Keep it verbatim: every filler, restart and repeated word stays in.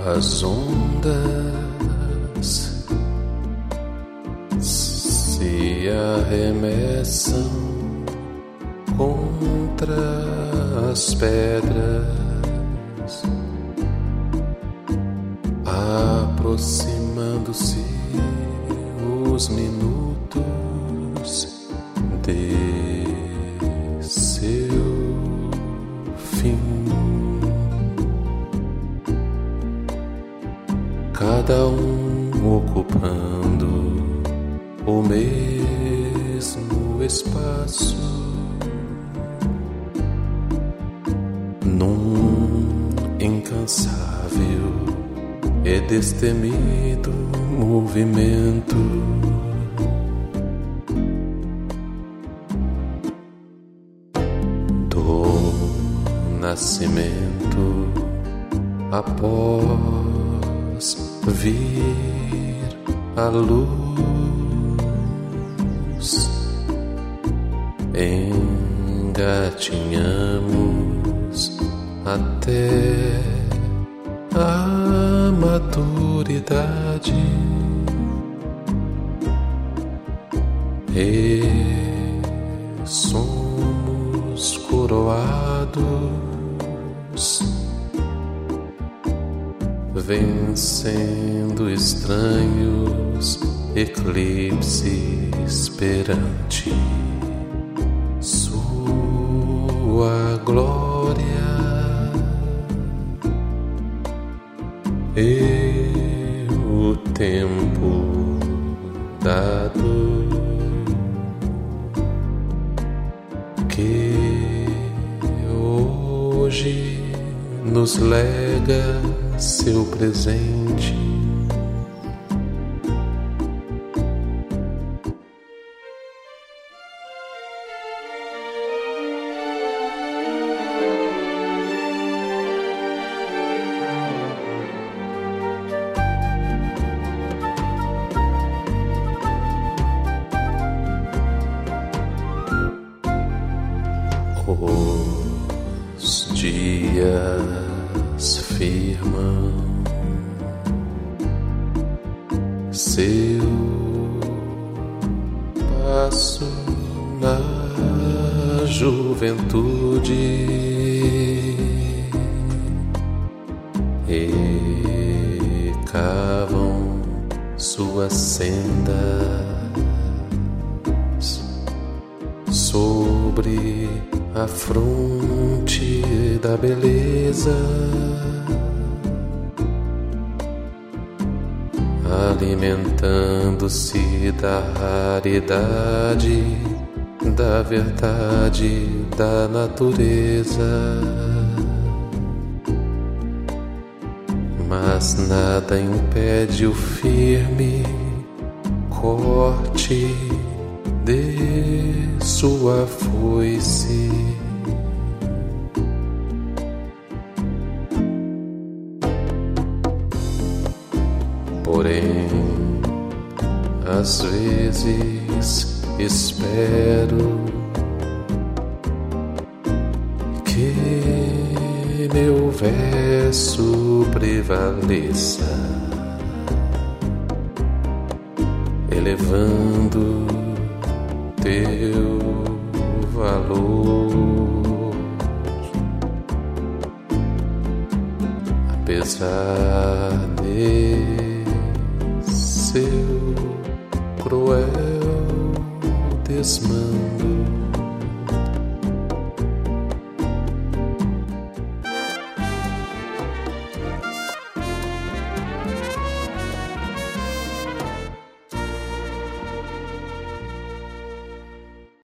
As ondas se arremessam contra as pedras, aproximando-se os minutos de seu fim. Cada um ocupando o mesmo espaço, num incansável e destemido movimento. Do nascimento após vir a luz, engatinhamos até a maturidade e somos coroados, vencendo estranhos eclipses perante sua glória. E o tempo dado que hoje nos lega seu presente, os dias firmam seu passo na juventude e cavam suas sendas sobre a fronte da beleza, alimentando-se da raridade, da verdade, da natureza. Mas nada impede o firme corte de sua foice. Porém, às vezes espero que meu verso prevaleça, elevando teu